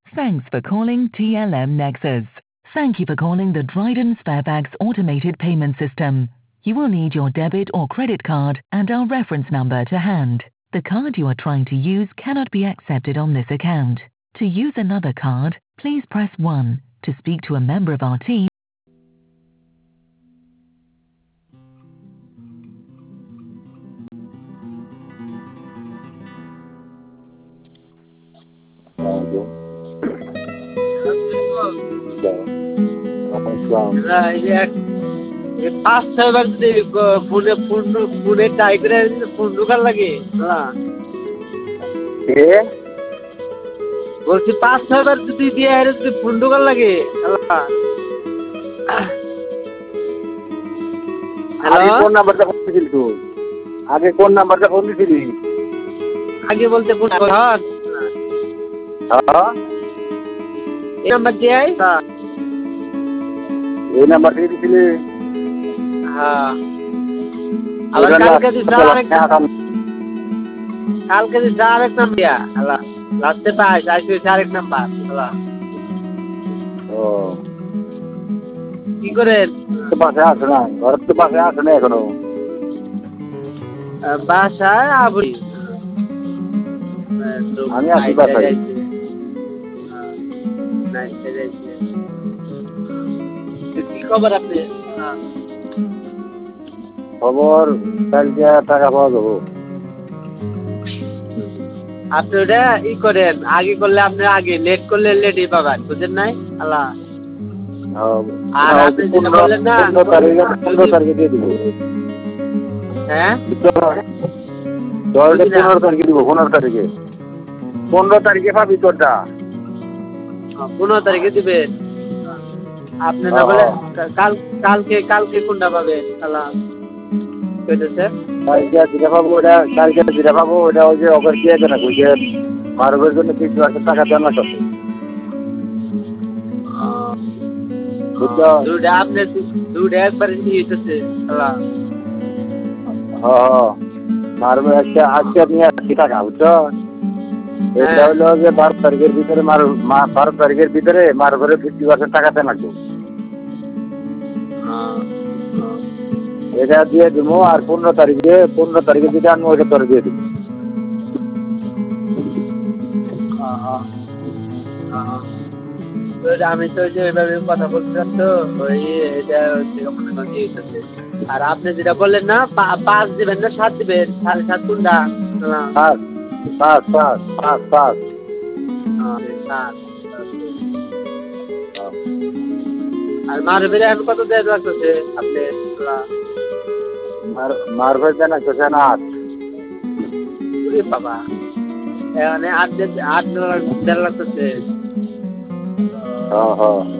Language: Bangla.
Thanks for calling TLM Nexus. Thank you for calling the Dryden Sparebags automated payment system. You will need your debit or credit card and our reference number to hand. The card you are trying to use cannot be accepted on this account. To use another card, please press 1. To speak to a member of our team, পাঁচ ছয়বার যদি ফোনে ফোনে ট্রাই করে ফোন ঢোকার লাগে বলছি ৫-৬বার যদি দিয়ে যদি ফোন ঢোকার লাগে আগে কোন নাম্বারটা ফোন দিছিলি তুই? আগে কোন নাম্বারটা ফোন দিছিলি? আগে বলতে কোন এই নাম্বার দিয়ে এই নাম্বার দিয়ে দিছিলি? হ্যাঁ আবার কালকে দিস আরেক নাম্বার দিয়া লাস্টে পাইস আরেক নাম্বার ও কি করেন? বাসায় আসে না, ঘরের তো বাসায় আসে না এখনো। বাসায় আবরি আমি আসি বাসায়। কি খবর আপনি? খবর কালকে টাকা পাওয়া যাবো। আপনি ওটা ই করেন, আগে করলে আপনি আগে, লেট করলে লেটই পাবেন, বুঝেন নাই? আল্লাহ আর আপনি যেটা বললেন না 15 তারিখে দিয়ে দিব। হ্যাঁ 15 তারিখে দিব। 15 তারিখে 15 তারিখে পাবি তোরটা। 15 তারিখে দিবেন আপনি, না বলে কালকে কোনটা পাবেন? আল্লাহ কইতেছে কালকে যেটা পাবো ওটা ওই যে অফার দিয়ে দেন ওই যে মারবের জন্য 30,000 টাকা দেন না করতে। দুটা আপনি দুটা একবারে নিয়ে যেতেছে। আল্লাহ মারবে আজকে নিয়ে 80 টাকা বুঝছো? এটা হলো যে 12 তারিখের ভিতরে 12 তারিখের ভিতরে মারবের 50% টাকা দেন লাগবে। এটা দিয়ে দিব। আর 15 তারিখে যেটা আনবো ওইটা তোর দিয়ে দিব। আমি তো যে এভাবে কথা বলছিলাম তো ওই এটা আর আপনি যেটা বললেন না 5 দিবেন না 7 দিবেন, 7.5 কোনটা? 5 আর মারবের এখন কত দেওয়া লাগতেছে আপনি? মারবের দেন একটা 8 বাবা এখানে 8 দেড় লাগতেছে।